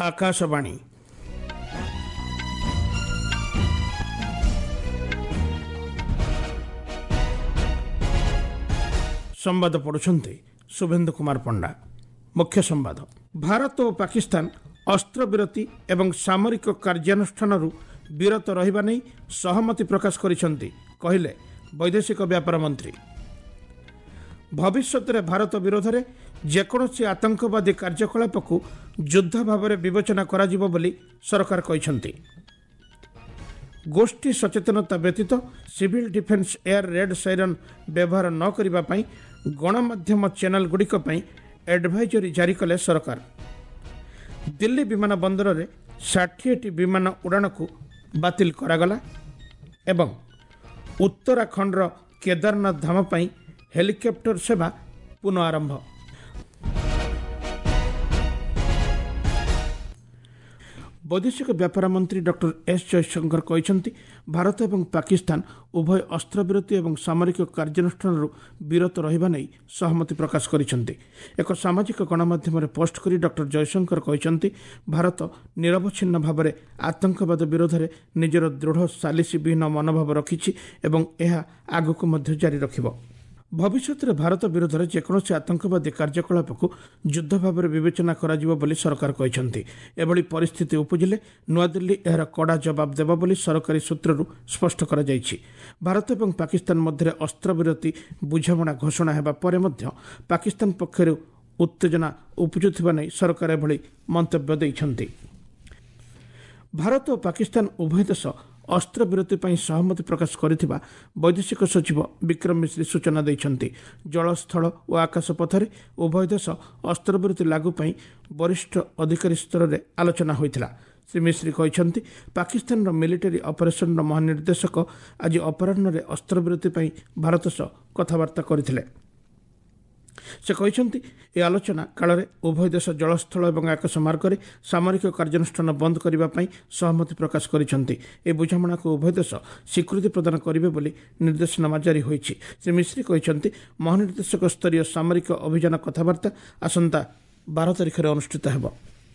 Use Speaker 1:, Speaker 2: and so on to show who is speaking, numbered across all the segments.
Speaker 1: आकाशवाणी संवाद पढ़ुछन्ति शुभेन्दु कुमार पंडा। मुख्य संवाद। भारत और पाकिस्तान अस्त्रविरति एवं सामरिक कार्यानुष्ठान विरत रहिबा नै सहमति प्रकाश करिसन्ति कहिले वैदेशिक व्यापार मंत्री। भविष्य में भारत विरोध में जेकोसी आतंकवादी कार्यकलाप को युद्ध भाव में विवेचना कराजिबो बोली सरकार कहिसन्ति। गोष्ठी सचेतनता व्यतीत civil defence air raid siren व्यवहार न करिबा पई गणमाध्यम चैनल गुड़िक एडवाइजरी जारी कले सरकार। दिल्ली विमान बंदर में 60टी विमान उड़ान को बातिल करागला एवं उत्तराखंड केदारनाथ धाम पई हेलिकॉप्टर सेवा पुनः आरंभ। वैदेशिक व्यापार मंत्री डॉक्टर एस जयशंकर कहते भारत और पाकिस्तान उभय अस्त्रविरति और सामरिक कार्यानुष्ठान विरत रहिबा नै सहमति प्रकाश करिसन्ति। एक सामाजिक गणमाध्यम पोस्ट करी डॉक्टर जयशंकर कहते भारत निरवच्छिन्न भाव में आतंकवाद विरोध में निजर दृढ़ सालिसी विहीन मनोभाव रखिछि एवं यह आगक मध्य जारी रखिबो। भविष्य में भारत विरोध में जेकोसी आतंकवादी कार्यकलाप को युद्ध भाव में विवेचना कराजिबो बोली सरकार कहते। एभली परिस्थिति उपजिले नुआदिल्ली एहार कड़ा जवाब देबो बोली सरकारी सूत्ररू स्पष्ट करा जायछि। भारत और पाकिस्तान मध्य अस्त्रविरति बुझामणा घोषणा हेबा परे मध्य पाकिस्तान पक्षरु उत्तेजना उपजुथिबा नै सरकार एभली मंतव्य दैछन्ति। भारत और पाकिस्तान उभय देश अस्त्रविरति पर सहमति प्रकाश करिथिबा वैदेशिक सचिव विक्रम मिश्री सूचना दैछन्ति। जल स्थल और आकाश पथरे उभय देश अस्त्रविरति लागू पई वरिष्ठ अधिकारी स्तर में आलोचना होइथिला। श्री मिश्री कहते पाकिस्तान मिलिटारी ऑपरेशन महानिर्देशक आज अपराह्न में अस्त्रविरति पर भारत सह कथबार्ता करथिले। से कहते ये आलोचना काल में उभय देश जलस्थल और आकाश मार्ग में सामरिक कार्यानुष्ठान बंद करने सहमति प्रकाश करिसन्ति। ए बुझामणा को उभय देश स्वीकृति प्रदान करेंगे बोली निर्देशनामा जारी होइछि। श्री मिश्री कहते महानिर्देशक स्तरीय सामरिक अभियान कथबार्ता आसंता 12 तारिख में अनुष्ठित हेबो।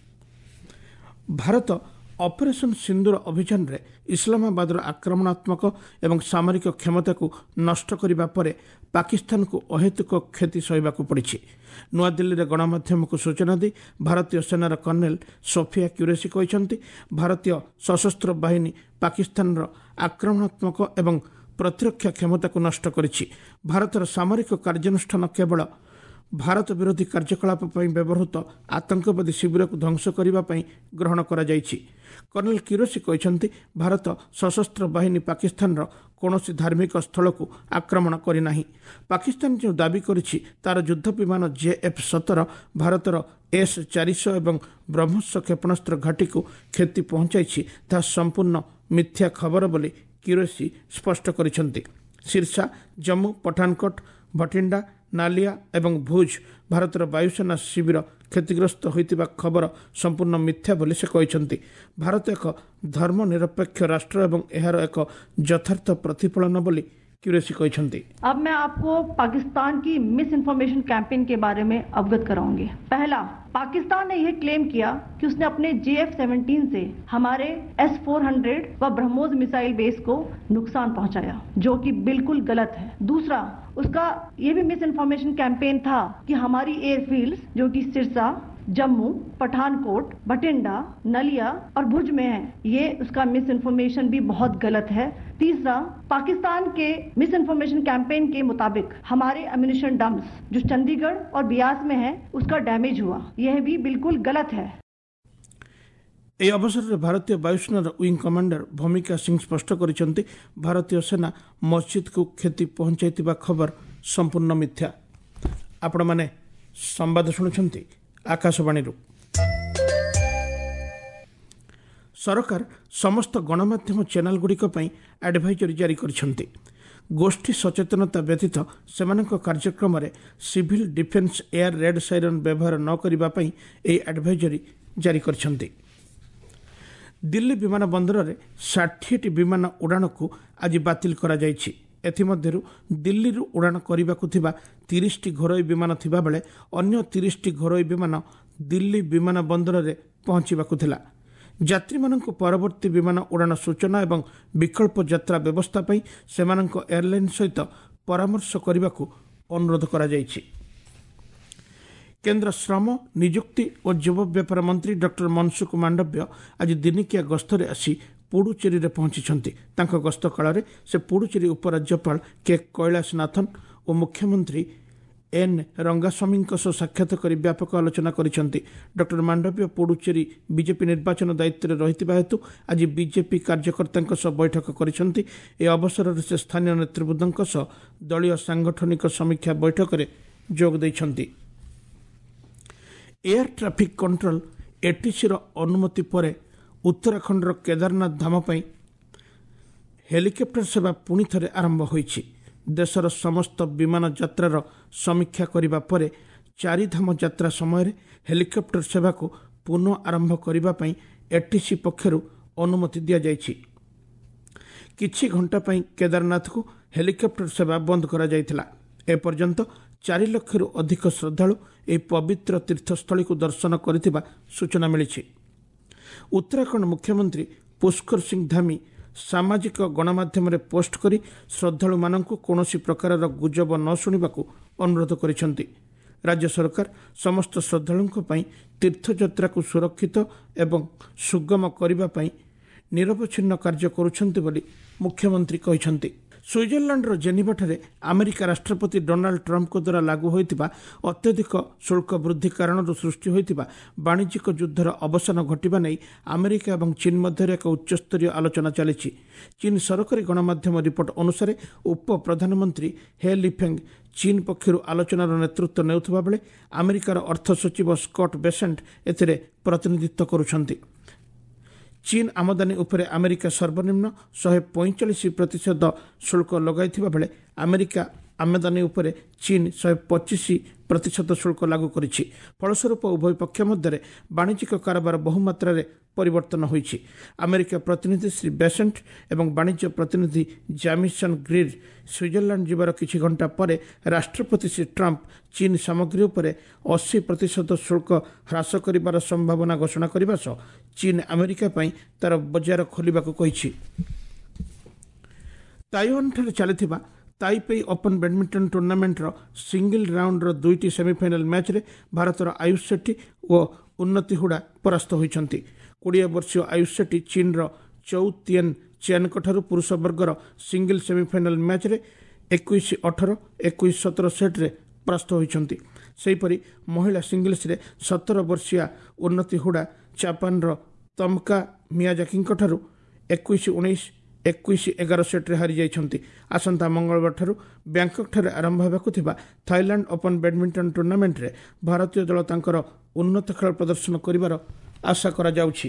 Speaker 1: भारत ऑपरेशन सिंदूर अभियान रे इस्लामाबाद आक्रमणात्मक एवं सामरिक क्षमता को नष्ट करने पर पाकिस्तान को अहेतुक क्षति सहिबाकु पड़िछि। नुआदिल्ली में गणमाध्यम को सूचना दी भारतीय सेनार कर्नेल सोफिया क्यूरेसी कहते भारतीय सशस्त्र बाहिनी पाकिस्तान आक्रमणात्मक एवं प्रतिरक्षा क्षमता को नष्ट करिछि। भारतर सामरिक कार्यानुष्ठान केवल भारत विरोधी कार्यकलाप पर व्यवहृत आतंकवादी शिविर को ध्वंस करने ग्रहण करा जायछि। कर्नेल किरोसी कहते भारत सशस्त्र बाहिनी पाकिस्तान कौनसी धार्मिक स्थल को आक्रमण करना। पाकिस्तान जो दाबी करिछि तार युद्ध विमान JF-17 भारतर S-400 एवं ब्रह्मोस क्षेपणास्त्र घाटी को क्षति पहुंचाई ता संपूर्ण मिथ्या खबर बोली किरोसी स्पष्ट करिसन्ति। सिरसा, जम्मू, पठानकोट, भटिंडा, नालिया एवं भुज भारतर वायुसेना शिविर क्षतिग्रस्त होइतिबा खबर संपूर्ण मिथ्या बोली से कहते। भारत एक धर्मनिरपेक्ष राष्ट्र एवं एहार एक यथार्थ प्रतिफलन बोली क्यूरेसी कहते।
Speaker 2: अब मैं आपको पाकिस्तान की मिस इन्फॉर्मेशन कैंपेन के बारे में अवगत कराऊंगी। पहला, पाकिस्तान ने यह क्लेम किया कि उसने अपने JF-17 से हमारे S-400 व ब्रह्मोस मिसाइल बेस को नुकसान पहुंचाया, जो कि बिल्कुल गलत है। दूसरा, उसका यह भी मिस इन्फॉर्मेशन कैंपेन था कि हमारी एयरफील्ड्स जो कि सिरसा, जम्मू, पठानकोट, भटिंडा, नलिया और भुज में है, ये उसका मिस इन्फॉर्मेशन भी बहुत गलत है। तीसरा, पाकिस्तान के मिस इन्फॉर्मेशन कैंपेन के मुताबिक हमारे एम्यूनिशन डम्प्स जो चंडीगढ़ और बियास में है उसका डैमेज हुआ, यह भी बिल्कुल गलत है।
Speaker 1: এই অবসরের ভারতীয় বায়ুসেনার উইং কমান্ডার ভূমিকা সিং স্পষ্ট করেছেন ভারতীয় সেনা মসজিদକୁ ক্ষতি পਹੁंचाइथिबा खबर संपूर्ण मिथ्या। आपण माने संवाद शुणुछंती आकाशवाणी। सरकार समस्त गणमाध्यम चैनल गुड़िक एडवाइजरी जारी करिसन्ति। गोष्ठी सचेतनता व्यतीत सेमानक कार्यक्रम में civil defence air raid siren व्यवहार न करने एडवाइजरी जारी करिसन्ति। दिल्ली विमान बंदर में 60टी विमान उड़ान को आज बातिल करा जायछि। एथिमध्यरु दिल्ली उड़ान करने को 30टी घरोई विमान थिबा बेले अन्य 30टी घरोई विमान दिल्ली विमान बंदर में ପହଞ୍ଚିବାକୁ ଥିଲା। ଯାତ୍ରୀମାନଙ୍କୁ ପରବର୍ତ୍ତୀ ବିମାନ ଉଡ଼ାଣ ସୂଚନା ଏବଂ ବିକଳ୍ପ ଯାତ୍ରା ବ୍ୟବସ୍ଥା ପାଇଁ ସେମାନଙ୍କ ଏୟାରଲାଇନ୍ ସହିତ ପରାମର୍ଶ କରିବାକୁ ଅନୁରୋଧ କରାଯାଇଛି। କେନ୍ଦ୍ର ଶ୍ରମ, ନିଯୁକ୍ତି ଓ ଯୁବ ବ୍ୟାପାର ମନ୍ତ୍ରୀ ଡକ୍ଟର ମନସୁଖ ମାଣ୍ଡବ୍ୟ ଆଜି ଦିନିକିଆ ଗସ୍ତରେ ଆସି ପୁଡୁଚେରୀରେ ପହଞ୍ଚିଛନ୍ତି। ତାଙ୍କ ଗସ୍ତ କାଳରେ ସେ ପୁଡୁଚେରୀ ଉପରାଜ୍ୟପାଳ କେ କୈଳାସନାଥନ୍ ଓ ମୁଖ୍ୟମନ୍ତ୍ରୀ ଏନ୍ ରଙ୍ଗାସ୍ୱାମୀଙ୍କ ସହ ସାକ୍ଷାତ କରି ବ୍ୟାପକ ଆଲୋଚନା କରିଛନ୍ତି। ଡକ୍ଟର ମାଣ୍ଡବ୍ୟ ପୁଡୁଚେରୀ ବିଜେପି ନିର୍ବାଚନ ଦାୟିତ୍ୱରେ ରହିଥିବା ହେତୁ ଆଜି ବିଜେପି କାର୍ଯ୍ୟକର୍ତ୍ତାଙ୍କ ସହ ବୈଠକ କରିଛନ୍ତି। ଏହି ଅବସରରେ ସେ ସ୍ଥାନୀୟ ନେତୃବୃନ୍ଦଙ୍କ ସହ ଦଳୀୟ ସାଂଗଠନିକ ସମୀକ୍ଷା ବୈଠକରେ ଯୋଗ ଦେଇଛନ୍ତି। ଏୟାର ଟ୍ରାଫିକ୍ କଣ୍ଟ୍ରୋଲ ଏଟିସିର ଅନୁମତି ପରେ ଉତ୍ତରାଖଣ୍ଡର କେଦାରନାଥ ଧାମ ପାଇଁ ହେଲିକପ୍ଟର ସେବା ପୁଣି ଥରେ ଆରମ୍ଭ ହୋଇଛି। ଦେଶର ସମସ୍ତ ବିମାନ ଯାତ୍ରାର ସମୀକ୍ଷା କରିବା ପରେ ଚାରିଧାମ ଯାତ୍ରା ସମୟରେ ହେଲିକପ୍ଟର ସେବାକୁ ପୁନଃ ଆରମ୍ଭ କରିବା ପାଇଁ ଏଟିସି ପକ୍ଷରୁ ଅନୁମତି ଦିଆଯାଇଛି। କିଛି ଘଣ୍ଟା ପାଇଁ କେଦାରନାଥକୁ ହେଲିକପ୍ଟର ସେବା ବନ୍ଦ କରାଯାଇଥିଲା। ଏପର୍ଯ୍ୟନ୍ତ 4 ଲକ୍ଷରୁ ଅଧିକ ଶ୍ରଦ୍ଧାଳୁ ଏହି ପବିତ୍ର ତୀର୍ଥସ୍ଥଳୀକୁ ଦର୍ଶନ କରିଥିବା ସୂଚନା ମିଳିଛି। ଉତ୍ତରାଖଣ୍ଡ ମୁଖ୍ୟମନ୍ତ୍ରୀ ପୁଷ୍କର ସିଂ ଧାମୀ ସାମାଜିକ ଗଣମାଧ୍ୟମରେ ପୋଷ୍ଟ କରି ଶ୍ରଦ୍ଧାଳୁମାନଙ୍କୁ କୌଣସି ପ୍ରକାରର ଗୁଜବ ନ ଶୁଣିବାକୁ ଅନୁରୋଧ କରିଛନ୍ତି। ରାଜ୍ୟ ସରକାର ସମସ୍ତ ଶ୍ରଦ୍ଧାଳୁଙ୍କ ପାଇଁ ତୀର୍ଥଯାତ୍ରାକୁ ସୁରକ୍ଷିତ ଏବଂ ସୁଗମ କରିବା ପାଇଁ ନିରବଚ୍ଛିନ୍ନ କାର୍ଯ୍ୟ କରୁଛନ୍ତି ବୋଲି ମୁଖ୍ୟମନ୍ତ୍ରୀ କହିଛନ୍ତି। ସୁଇଜରଲ୍ୟାଣ୍ଡର ଜେନିଭାଠାରେ ଆମେରିକା ରାଷ୍ଟ୍ରପତି ଡୋନାଲ୍ଡ ଟ୍ରମ୍ପଙ୍କ ଦ୍ୱାରା ଲାଗୁ ହୋଇଥିବା ଅତ୍ୟଧିକ ଶୁଳ୍କ ବୃଦ୍ଧି କାରଣରୁ ସୃଷ୍ଟି ହୋଇଥିବା ବାଣିଜ୍ୟିକ ଯୁଦ୍ଧର ଅବସାନ ଘଟିବା ନେଇ ଆମେରିକା ଏବଂ ଚୀନ୍ ମଧ୍ୟରେ ଏକ ଉଚ୍ଚସ୍ତରୀୟ ଆଲୋଚନା ଚାଲିଛି। ଚୀନ୍ ସରକାରୀ ଗଣମାଧ୍ୟମ ରିପୋର୍ଟ ଅନୁସାରେ ଉପପ୍ରଧାନମନ୍ତ୍ରୀ ହେ ଲିଫେଙ୍ଗ ଚୀନ୍ ପକ୍ଷରୁ ଆଲୋଚନାର ନେତୃତ୍ୱ ନେଉଥିବା ବେଳେ ଆମେରିକାର ଅର୍ଥ ସଚିବ ସ୍କଟ୍ ବେସେଣ୍ଟ ଏଥିରେ ପ୍ରତିନିଧିତ୍ୱ କରୁଛନ୍ତି। ଚୀନ୍ ଆମଦାନୀ ଉପରେ ଆମେରିକା ସର୍ବନିମ୍ନ 145% ଶୁଳ୍କ ଲଗାଇଥିବା ବେଳେ ଆମେରିକା ଆମଦାନୀ ଉପରେ ଚୀନ୍ 125% ଶୁଳ୍କ ଲାଗୁ କରିଛି। ଫଳସ୍ୱରୂପ ଉଭୟ ପକ୍ଷ ମଧ୍ୟରେ ବାଣିଜ୍ୟିକ କାରବାର ବହୁମାତ୍ରାରେ ପରିବର୍ତ୍ତନ ହୋଇଛି। ଆମେରିକା ପ୍ରତିନିଧି ଶ୍ରୀ ବେସେଣ୍ଟ ଏବଂ ବାଣିଜ୍ୟ ପ୍ରତିନିଧି ଜାମିସନ୍ ଗ୍ରିର୍ ସୁଇଜରଲ୍ୟାଣ୍ଡ ଯିବାର କିଛି ଘଣ୍ଟା ପରେ ରାଷ୍ଟ୍ରପତି ଶ୍ରୀ ଟ୍ରମ୍ପ ଚୀନ୍ ସାମଗ୍ରୀ ଉପରେ 80% ଶୁଳ୍କ ହ୍ରାସ କରିବାର ସମ୍ଭାବନା ଘୋଷଣା କରିବା ସହ ଚୀନ୍ ଆମେରିକା ପାଇଁ ତା'ର ବଜାର ଖୋଲିବାକୁ କହିଛି। ତାଇୱାନଠାରେ ଚାଲିଥିବା ତାଇପେଇ ଓପନ୍ ବ୍ୟାଡମିଣ୍ଟନ ଟୁର୍ଣ୍ଣାମେଣ୍ଟର ସିଙ୍ଗଲ ରାଉଣ୍ଡର 2ଟି ସେମିଫାଇନାଲ ମ୍ୟାଚ୍ରେ ଭାରତର ଆୟୁଷ ସେଟ୍ଟୀ ଓ ଉନ୍ନତି ହୁଡ଼ା ପରାସ୍ତ ହୋଇଛନ୍ତି। 20 ବର୍ଷୀୟ ଆୟୁଷ ସେଟ୍ଟୀ ଚୀନର ଚୌ ତିଏନ୍ ଚେନ୍ଙ୍କଠାରୁ ପୁରୁଷ ବର୍ଗର ସିଙ୍ଗଲ ସେମିଫାଇନାଲ ମ୍ୟାଚ୍ରେ 21-18, 21-17 ସେଟ୍ରେ ପରାସ୍ତ ହୋଇଛନ୍ତି। ସେହିପରି ମହିଳା ସିଙ୍ଗଲ୍ସରେ 17 ବର୍ଷୀୟା ଉନ୍ନତି ହୁଡ଼ା ଜାପାନର ତମକା ମିୟାଜାକିଙ୍କଠାରୁ 21-19, 21-11 ସେଟ୍ରେ ହାରିଯାଇଛନ୍ତି। ଆସନ୍ତା ମଙ୍ଗଳବାରଠାରୁ ବ୍ୟାଙ୍କକ୍ଠାରେ ଆରମ୍ଭ ହେବାକୁ ଥିବା ଥାଇଲାଣ୍ଡ ଓପନ୍ ବ୍ୟାଡମିଣ୍ଟନ ଟୁର୍ଣ୍ଣାମେଣ୍ଟରେ ଭାରତୀୟ ଦଳ ତାଙ୍କର ଉନ୍ନତ ଖେଳ ପ୍ରଦର୍ଶନ କରିବାର ଆଶା କରାଯାଉଛି।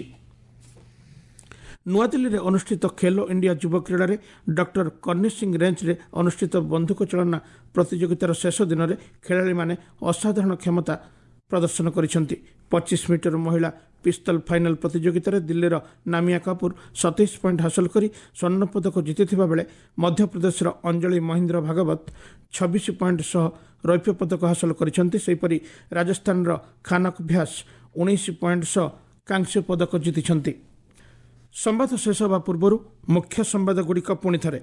Speaker 1: ନୂଆଦିଲ୍ଲୀରେ ଅନୁଷ୍ଠିତ ଖେଲୋ ଇଣ୍ଡିଆ ଯୁବ କ୍ରୀଡ଼ାରେ ଡକ୍ଟର କର୍ଣ୍ଣି ସିଂ ରେଞ୍ଜରେ ଅନୁଷ୍ଠିତ ବନ୍ଧୁକ ଚାଳନା ପ୍ରତିଯୋଗିତାର ଶେଷ ଦିନରେ ଖେଳାଳିମାନେ ଅସାଧାରଣ କ୍ଷମତା ପ୍ରଦର୍ଶନ କରିଛନ୍ତି। 25 ମିଟର ମହିଳା ପିସ୍ତଲ ଫାଇନାଲ ପ୍ରତିଯୋଗିତାରେ ଦିଲ୍ଲୀର ନାମିଆ କାପୁର 27 ପଏଣ୍ଟ ହାସଲ କରି ସ୍ୱର୍ଣ୍ଣପଦକ ଜିତିଥିବା ବେଳେ ମଧ୍ୟପ୍ରଦେଶର ଅଞ୍ଜଳି ମହେନ୍ଦ୍ର ଭାଗବତ 26 ପଏଣ୍ଟ ସହ ରୌପ୍ୟ ପଦକ ହାସଲ କରିଛନ୍ତି। ସେହିପରି ରାଜସ୍ଥାନର ଖାନକ ଭ୍ୟାସ 19 ପଏଣ୍ଟ ସହ କାଂସ୍ୟ ପଦକ ଜିତିଛନ୍ତି। ସମ୍ବାଦ ଶେଷ ହେବା ପୂର୍ବରୁ ମୁଖ୍ୟ ସମ୍ବାଦଗୁଡ଼ିକ ପୁଣି ଥରେ।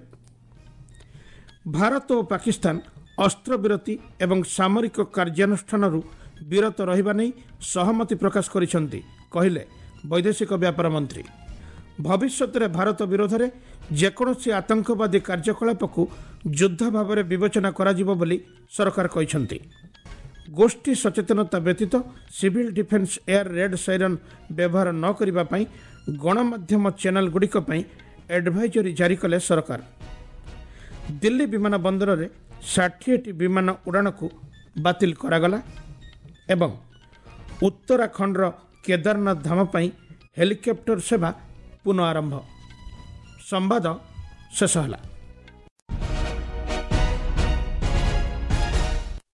Speaker 1: ଭାରତ ଓ ପାକିସ୍ତାନ ଅସ୍ତ୍ରବିରତି ଏବଂ ସାମରିକ କାର୍ଯ୍ୟାନୁଷ୍ଠାନରୁ ବିରତ ରହିବା ନେଇ ସହମତି ପ୍ରକାଶ କରିଛନ୍ତି, କହିଲେ ବୈଦେଶିକ ବ୍ୟାପାର ମନ୍ତ୍ରୀ। ଭବିଷ୍ୟତରେ ଭାରତ ବିରୋଧରେ ଯେକୌଣସି ଆତଙ୍କବାଦୀ କାର୍ଯ୍ୟକଳାପକୁ ଯୁଦ୍ଧ ଭାବରେ ବିବେଚନା କରାଯିବ ବୋଲି ସରକାର କହିଛନ୍ତି। ଗୋଷ୍ଠୀ ସଚେତନତା ବ୍ୟତୀତ civil defence air raid siren ବ୍ୟବହାର ନ କରିବା ପାଇଁ ଗଣମାଧ୍ୟମ ଚ୍ୟାନେଲଗୁଡ଼ିକ ପାଇଁ ଆଡଭାଇଜରି ଜାରି କଲେ ସରକାର। ଦିଲ୍ଲୀ ବିମାନ ବନ୍ଦରରେ 60ଟି ବିମାନ ଉଡ଼ାଣକୁ ବାତିଲ କରାଗଲା ଏବଂ ଉତ୍ତରାଖଣ୍ଡର କେଦାରନାଥ ଧାମ ପାଇଁ ହେଲିକପ୍ଟର ସେବା ପୁନଃ ଆରମ୍ଭ। ସମ୍ବାଦ ଶେଷ ହେଲା।